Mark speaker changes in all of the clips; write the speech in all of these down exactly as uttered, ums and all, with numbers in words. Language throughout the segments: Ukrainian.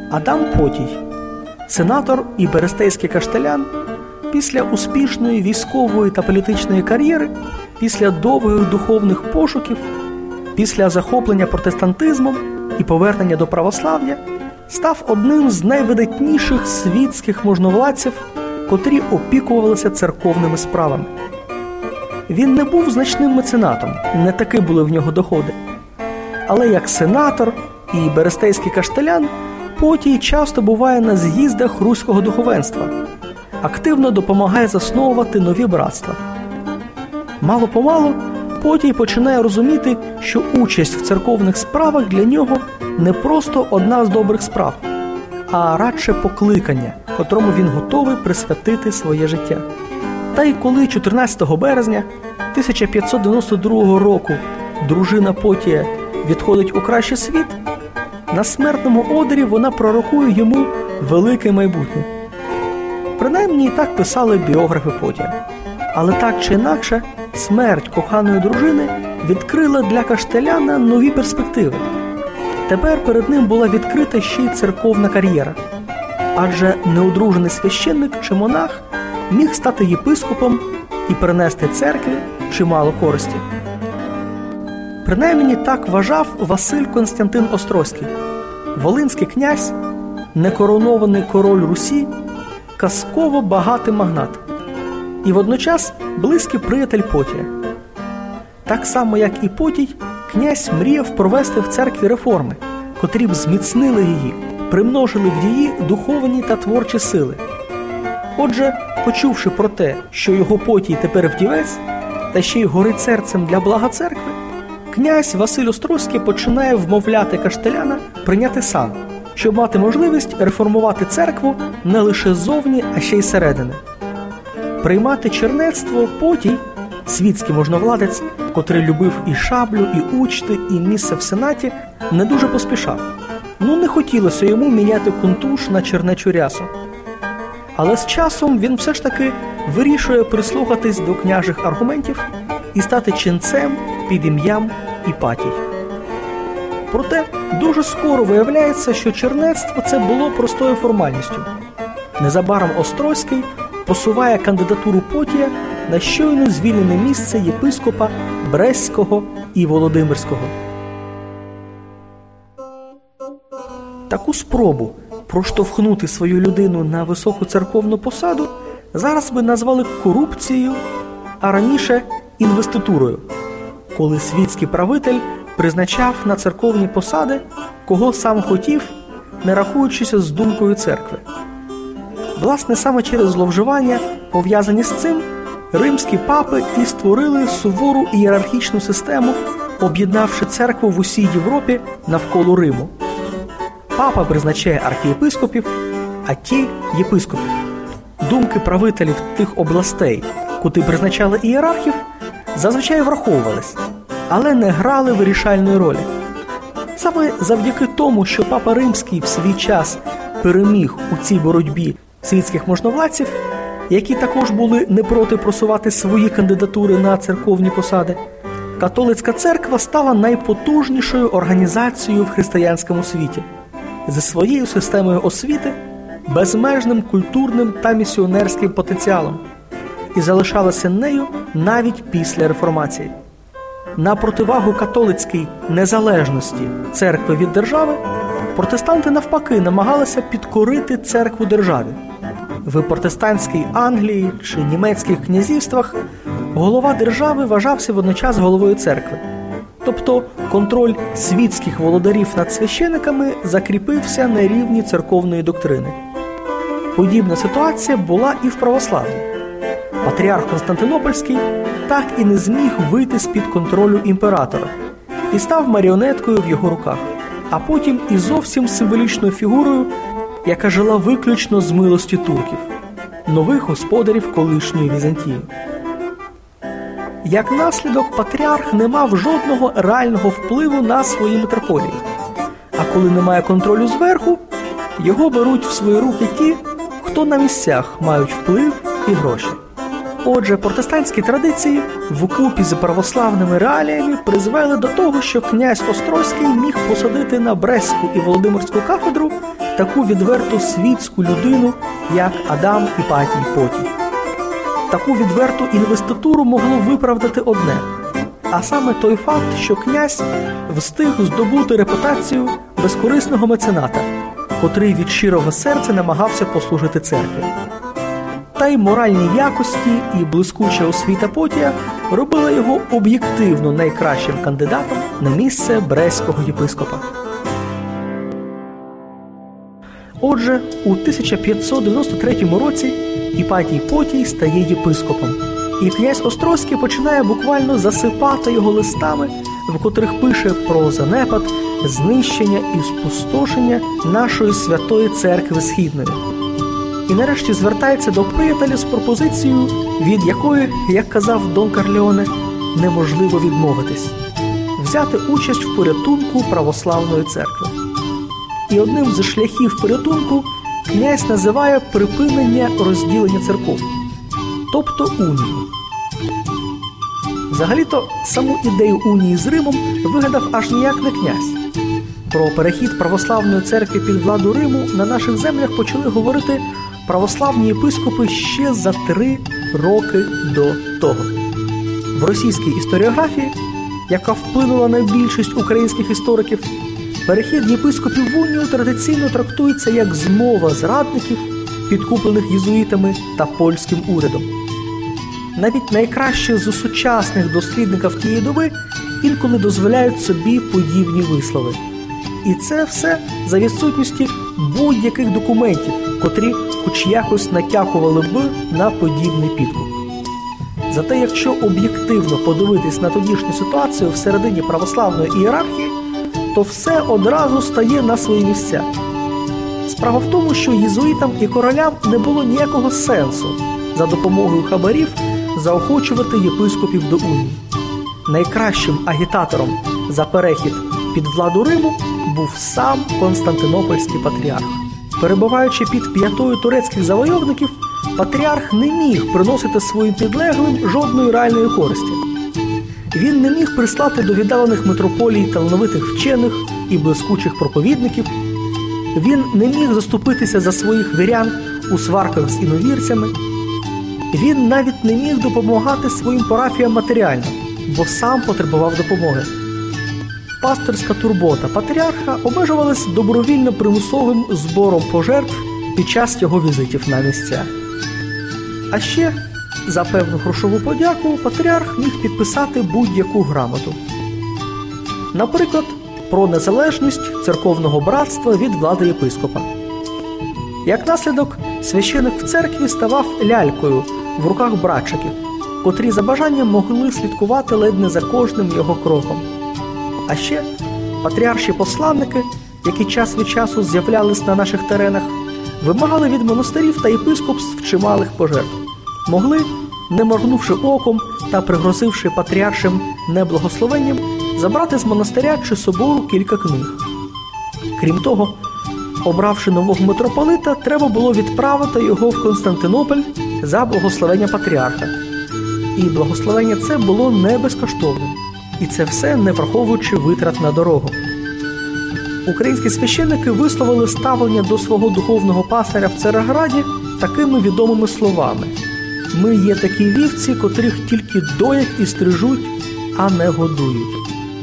Speaker 1: Адам Потій, сенатор і берестейський каштелян, після успішної військової та політичної кар'єри, після довгих духовних пошуків, після захоплення протестантизмом і повернення до православ'я, став одним з найвидатніших світських можновладців, котрі опікувалися церковними справами. Він не був значним меценатом, не таки були в нього доходи. Але як сенатор і берестейський каштелян, Потій часто буває на з'їздах руського духовенства, активно допомагає засновувати нові братства. Мало-помалу Потій починає розуміти, що участь в церковних справах для нього не просто одна з добрих справ, а радше покликання, котрому він готовий присвятити своє життя. Та й коли чотирнадцятого березня тисяча п'ятсот дев'яносто другого року дружина Потія відходить у кращий світ, на смертному одрі вона пророкує йому велике майбутнє. Принаймні так писали біографи Потія. Але так чи інакше, смерть коханої дружини відкрила для каштеляна нові перспективи. Тепер перед ним була відкрита ще й церковна кар'єра. Адже неодружений священник чи монах міг стати єпископом і принести церкві чимало користі. Принаймні так вважав Василь Константин Острозький, волинський князь, некоронований король Русі, казково багатий магнат і водночас близький приятель Потія. Так само, як і Потій, князь мріяв провести в церкві реформи, котрі б зміцнили її, примножили в дії духовні та творчі сили. Отже, почувши про те, що його Потій тепер вдівець, та ще й горить серцем для блага церкви, князь Василь Острозький починає вмовляти каштеляна прийняти сан, щоб мати можливість реформувати церкву не лише ззовні, а ще й зсередини. Приймати чернецтво Потій, світський можновладець, котрий любив і шаблю, і учти, і місце в сенаті, не дуже поспішав. Ну, не хотілося йому міняти кунтуш на чернечу рясу. Але з часом він все ж таки вирішує прислухатись до княжих аргументів і стати ченцем під ім'ям Іпатій. Проте дуже скоро виявляється, що чернецтво це було простою формальністю. Незабаром Острозький посуває кандидатуру Потія на щойно звільнене місце єпископа Брестського і Володимирського. Таку спробу проштовхнути свою людину на високу церковну посаду зараз би назвали корупцією, а раніше інвеститурою, коли світський правитель призначав на церковні посади, кого сам хотів, не рахуючися з думкою церкви. Власне, саме через зловживання, пов'язані з цим, римські папи і створили сувору ієрархічну систему, об'єднавши церкву в усій Європі навколо Риму. Папа призначає архієпископів, а ті – єпископів. Думки правителів тих областей, куди призначали ієрархів, зазвичай враховувались, але не грали вирішальної ролі. Саме завдяки тому, що Папа Римський в свій час переміг у цій боротьбі світських можновладців, які також були не проти просувати свої кандидатури на церковні посади, католицька церква стала найпотужнішою організацією в християнському світі, зі своєю системою освіти, безмежним культурним та місіонерським потенціалом, і залишалася нею навіть після реформації. На противагу католицькій незалежності церкви від держави, протестанти навпаки намагалися підкорити церкву державі. В протестантській Англії чи німецьких князівствах голова держави вважався водночас головою церкви. Тобто контроль світських володарів над священиками закріпився на рівні церковної доктрини. Подібна ситуація була і в православ'ї. Патріарх Константинопольський так і не зміг вийти з-під контролю імператора і став маріонеткою в його руках, а потім і зовсім символічною фігурою, яка жила виключно з милості турків, нових господарів колишньої Візантії. Як наслідок, патріарх не мав жодного реального впливу на свої митрополії. А коли немає контролю зверху, його беруть в свої руки ті, хто на місцях мають вплив і гроші. Отже, протестантські традиції вкупі з православними реаліями призвели до того, що князь Острозький міг посадити на Брестську і Володимирську кафедру таку відверту світську людину, як Адам Іпатій Потій. Таку відверту інвеституру могло виправдати одне, а саме той факт, що князь встиг здобути репутацію безкорисного мецената, котрий від щирого серця намагався послужити церкві. Та й моральні якості і блискуча освіта Потія робила його об'єктивно найкращим кандидатом на місце Брестського єпископа. Отже, у тисяча п'ятсот дев'яносто третьому році Іпатій Потій стає єпископом, і князь Острозький починає буквально засипати його листами, в котрих пише про занепад, знищення і спустошення нашої святої церкви Східної. І нарешті звертається до приятеля з пропозицією, від якої, як казав Дон Карлеоне, неможливо відмовитись – взяти участь в порятунку православної церкви. І одним з шляхів порятунку князь називає припинення розділення церков, тобто унію. Взагалі-то саму ідею унії з Римом вигадав аж ніяк не князь. Про перехід православної церкви під владу Риму на наших землях почали говорити православні єпископи ще за три роки до того. В російській історіографії, яка вплинула на більшість українських істориків, перехід єпископів в унію традиційно трактується як змова зрадників, підкуплених єзуїтами та польським урядом. Навіть найкращі з сучасних дослідників тієї доби інколи дозволяють собі подібні вислови. І це все за відсутності будь-яких документів, котрі хоч якось натякували б на подібний підкуп. Зате якщо об'єктивно подивитись на тодішню ситуацію всередині православної ієрархії, то все одразу стає на свої місця. Справа в тому, що єзуїтам і королям не було ніякого сенсу за допомогою хабарів заохочувати єпископів до унії. Найкращим агітатором за перехід під владу Риму був сам Константинопольський патріарх. Перебуваючи під п'ятою турецьких завойовників, патріарх не міг приносити своїм підлеглим жодної реальної користі. Він не міг прислати до віддалених митрополій талановитих вчених і блискучих проповідників. Він не міг заступитися за своїх вірян у сварках з іновірцями. Він навіть не міг допомагати своїм парафіям матеріально, бо сам потребував допомоги. Пастирська турбота патріарха обмежувалась добровільно примусовим збором пожертв під час його візитів на місця. А ще, за певну грошову подяку, патріарх міг підписати будь-яку грамоту. Наприклад, про незалежність церковного братства від влади єпископа. Як наслідок, священик в церкві ставав лялькою в руках братчиків, котрі за бажанням могли слідкувати ледь не за кожним його кроком. А ще патріарші посланники, які час від часу з'являлись на наших теренах, вимагали від монастирів та єпископств чималих пожертв. Могли, не моргнувши оком та пригрозивши патріаршим неблагословенням, забрати з монастиря чи собору кілька книг. Крім того, обравши нового митрополита, треба було відправити його в Константинополь за благословення патріарха. І благословення це було не безкоштовним. І це все не враховуючи витрат на дорогу. Українські священники висловили ставлення до свого духовного пастиря в Цареграді такими відомими словами: «Ми є такі вівці, котрих тільки доять і стрижуть, а не годують».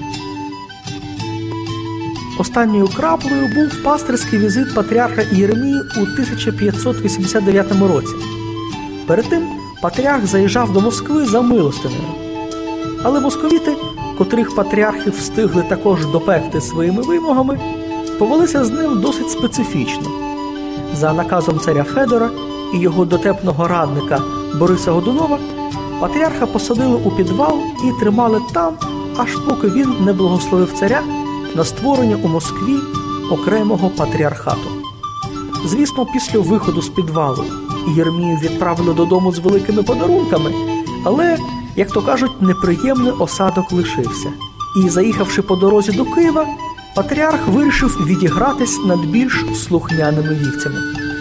Speaker 1: Останньою краплею був пастирський візит патріарха Єремії у тисяча п'ятсот вісімдесят дев'ятому році. Перед тим патріарх заїжджав до Москви за милостинею. Але московіти, котрих патріархи встигли також допекти своїми вимогами, повелися з ним досить специфічно. За наказом царя Федора і його дотепного радника Бориса Годунова патріарха посадили у підвал і тримали там, аж поки він не благословив царя на створення у Москві окремого патріархату. Звісно, після виходу з підвалу Єремію відправили додому з великими подарунками, але, як то кажуть, неприємний осадок лишився. І, заїхавши по дорозі до Києва, патріарх вирішив відігратись над більш слухняними вівцями.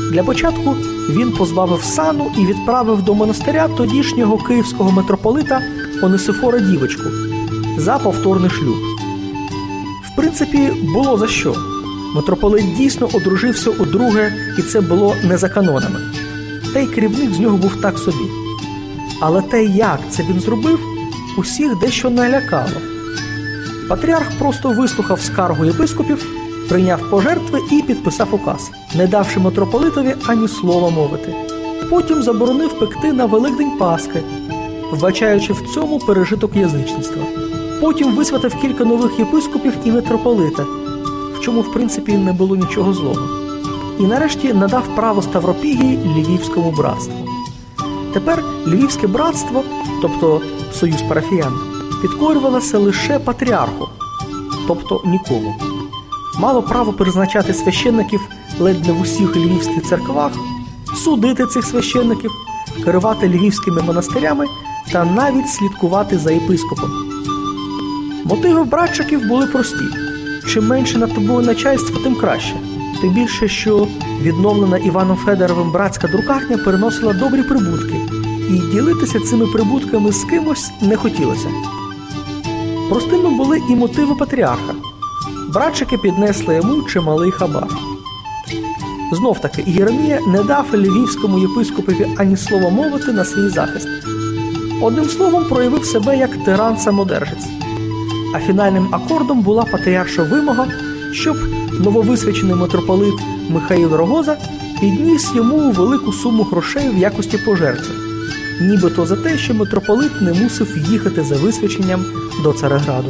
Speaker 1: Для початку він позбавив сану і відправив до монастиря тодішнього київського митрополита Онисифора Дівочку за повторний шлюб. В принципі, було за що. Митрополит дійсно одружився удруге, і це було не за канонами. Та й керівник з нього був так собі. Але те, як це він зробив, усіх дещо налякало. Патріарх просто вислухав скаргу єпископів, прийняв пожертви і підписав указ, не давши митрополитові ані слова мовити. Потім заборонив пекти на Великдень Пасхи, вбачаючи в цьому пережиток язичництва. Потім висвятив кілька нових єпископів і митрополита, в чому, в принципі, не було нічого злого. І нарешті надав право Ставропігії Львівському братству. Тепер Львівське братство, тобто союз парафіян, підкорювалося лише патріарху, тобто нікому. Мало право призначати священників ледь не в усіх львівських церквах, судити цих священників, керувати львівськими монастирями та навіть слідкувати за єпископом. Мотиви братчиків були прості. Чим менше над тобою начальство, тим краще. Тим більше, що відновлена Іваном Федоровим братська друкарня переносила добрі прибутки, і ділитися цими прибутками з кимось не хотілося. Простими були і мотиви патріарха. Братчики піднесли йому чималий хабар. Знов-таки, Єремія не дав львівському єпископові ані слова мовити на свій захист. Одним словом, проявив себе як тиран-самодержець. А фінальним акордом була патріарша вимога, щоб нововисвячений митрополит Михаїл Рогоза підніс йому велику суму грошей в якості пожертви, нібито за те, що митрополит не мусив їхати за висвяченням до Цареграду.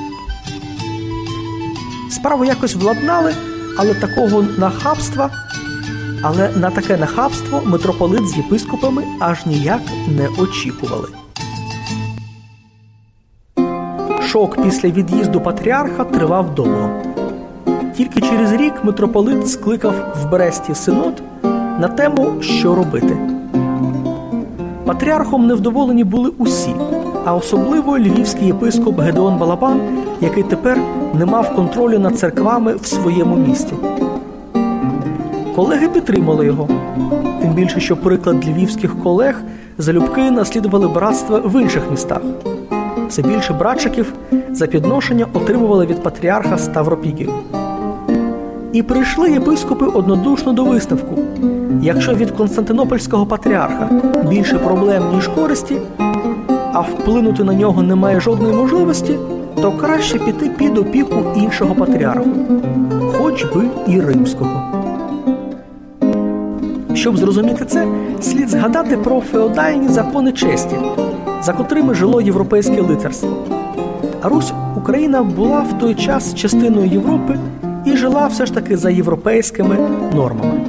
Speaker 1: Справу якось владнали, але такого нахабства, але на таке нахабство митрополит з єпископами аж ніяк не очікували. Шок після від'їзду патріарха тривав довго. Тільки через рік митрополит скликав в Бресті синод на тему «Що робити?». Патріархом невдоволені були усі, а особливо львівський єпископ Гедеон Балабан, який тепер не мав контролю над церквами в своєму місті. Колеги підтримали його. Тим більше, що приклад львівських колег залюбки наслідували братства в інших містах. Все більше братчиків за підношення отримували від патріарха Ставропігію. І прийшли єпископи однодушно до висновку: якщо від Константинопольського патріарха більше проблем, ніж користі, а вплинути на нього немає жодної можливості, то краще піти під опіку іншого патріарху, хоч би і римського. Щоб зрозуміти це, слід згадати про феодальні закони честі, за котрими жило європейське лицарство. А Русь, Україна, була в той час частиною Європи і жила все ж таки за європейськими нормами.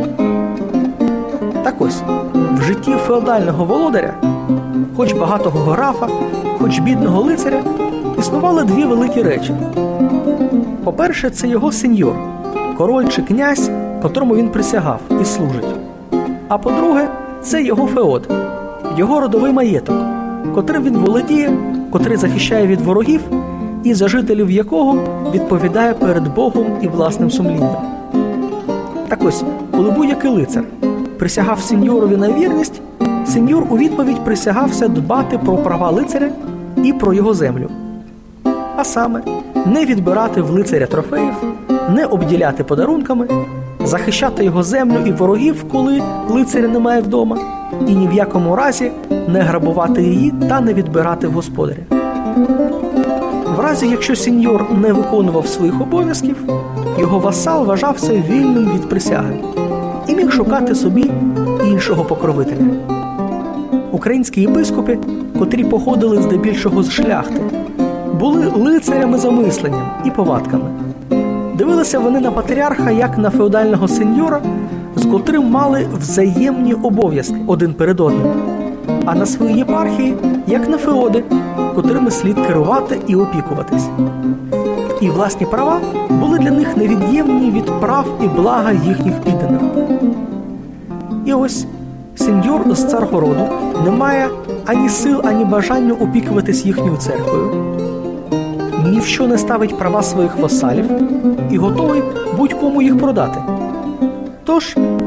Speaker 1: Так ось, в житті феодального володаря, хоч багатого графа, хоч бідного лицаря, існували дві великі речі. По-перше, це його сеньор, король чи князь, котрому він присягав і служить. А по-друге, це його феод, його родовий маєток, котрим він володіє, котрий захищає від ворогів і за жителів якого відповідає перед Богом і власним сумлінням. Так ось, коли будь-який лицар присягав сеньорові на вірність, сеньор у відповідь присягався дбати про права лицаря і про його землю. А саме, не відбирати в лицаря трофеїв, не обділяти подарунками, захищати його землю і ворогів, коли лицаря немає вдома, і ні в якому разі не грабувати її та не відбирати в господаря. В разі, якщо сеньор не виконував своїх обов'язків, його васал вважався вільним від присяги і міг шукати собі іншого покровителя. Українські єпископи, котрі походили здебільшого з шляхти, були лицарями за мисленням і повадками. Дивилися вони на патріарха як на феодального сеньора, з котрим мали взаємні обов'язки один перед одним, а на свої єпархії як на феоди, котрими слід керувати і опікуватись. І власні права були для них невід'ємні від прав і блага їхніх підданих. І ось сеньор з Царгороду не має ані сил, ані бажання опікуватись їхньою церквою, ні в що не ставить права своїх васалів і готовий будь-кому їх продати. Тож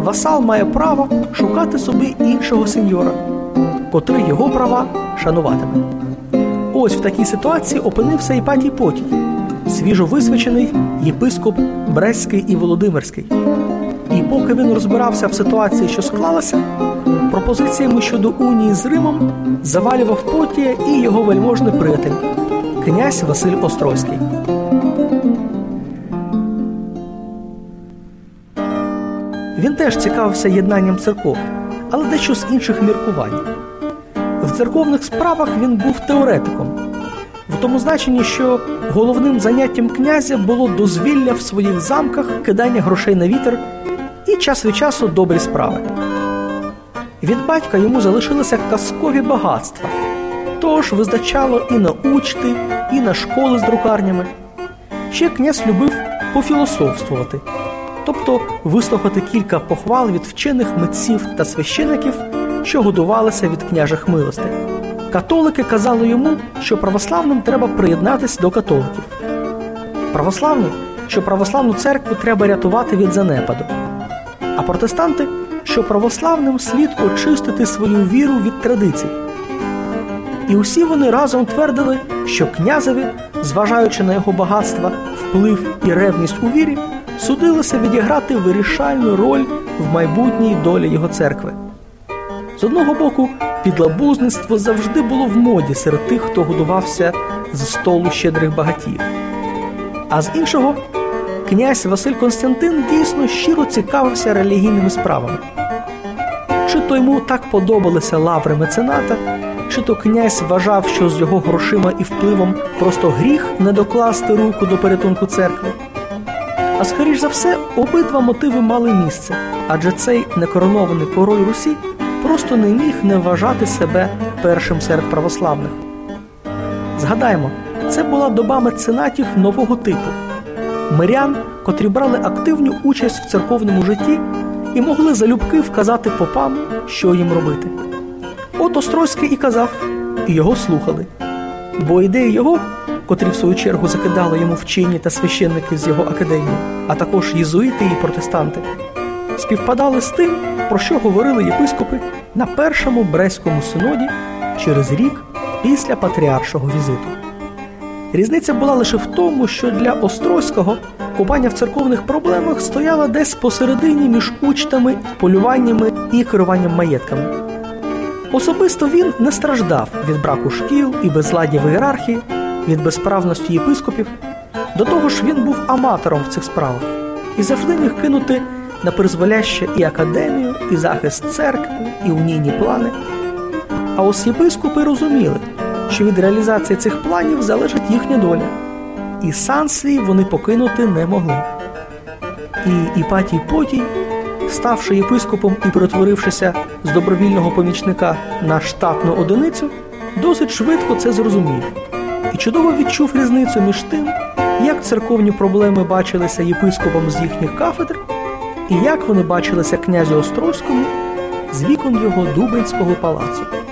Speaker 1: васал має право шукати собі іншого сеньора, котрий його права шануватиме. Ось в такій ситуації опинився Іпатій Потій, свіжо висвячений єпископ Брестський і Володимирський. І поки він розбирався в ситуації, що склалася, пропозиціями щодо унії з Римом завалював Потія і його вельможний приятель, князь Василь Острозький. Він теж цікавився єднанням церков, але дещо з інших міркувань. В церковних справах він був теоретиком, в тому значенні, що головним заняттям князя було дозвілля в своїх замках, кидання грошей на вітер і час від часу добрі справи. Від батька йому залишилися казкові багатства, тож вистачало і на учти, і на школи з друкарнями. Ще князь любив пофілософствувати, тобто вислухати кілька похвал від вчених митців та священиків, що годувалися від княжих милостей. Католики казали йому, що православним треба приєднатися до католиків. Православні, що православну церкву треба рятувати від занепаду. А протестанти, що православним слід очистити свою віру від традицій. І усі вони разом твердили, що князеві, зважаючи на його багатства, вплив і ревність у вірі, судилося відіграти вирішальну роль в майбутній долі його церкви. З одного боку, підлабузництво завжди було в моді серед тих, хто годувався з столу щедрих багатіїв. А з іншого, князь Василь Константин дійсно щиро цікавився релігійними справами. Чи то йому так подобалися лаври мецената, чи то князь вважав, що з його грошима і впливом просто гріх не докласти руку до порятунку церкви. А скоріш за все, обидва мотиви мали місце, адже цей некоронований король Русі просто не міг не вважати себе першим серед православних. Згадаємо, це була доба меценатів нового типу. Мирян, котрі брали активну участь в церковному житті і могли залюбки вказати попам, що їм робити. От Острозький і казав, і його слухали. Бо ідеї його, котрі в свою чергу закидали йому вчені та священники з його академії, а також єзуїти і протестанти, співпадали з тим, про що говорили єпископи на першому Брестському синоді через рік після патріаршого візиту. Різниця була лише в тому, що для Острозького купання в церковних проблемах стояло десь посередині між учтами, полюваннями і керуванням маєтками. Особисто він не страждав від браку шкіл і безладдя в ієрархії, від безправності єпископів. До того ж, він був аматором в цих справах і завжди міг кинути на призволяще і академію, і захист церкви, і унійні плани. А ось єпископи розуміли, що від реалізації цих планів залежить їхня доля. І сан свій вони покинути не могли. І Іпатій Потій, ставши єпископом і перетворившися з добровільного помічника на штатну одиницю, досить швидко це зрозумів. І чудово відчув різницю між тим, як церковні проблеми бачилися єпископом з їхніх кафедр, і як вони бачилися князю Острозькому з вікон його Дубенського палацу.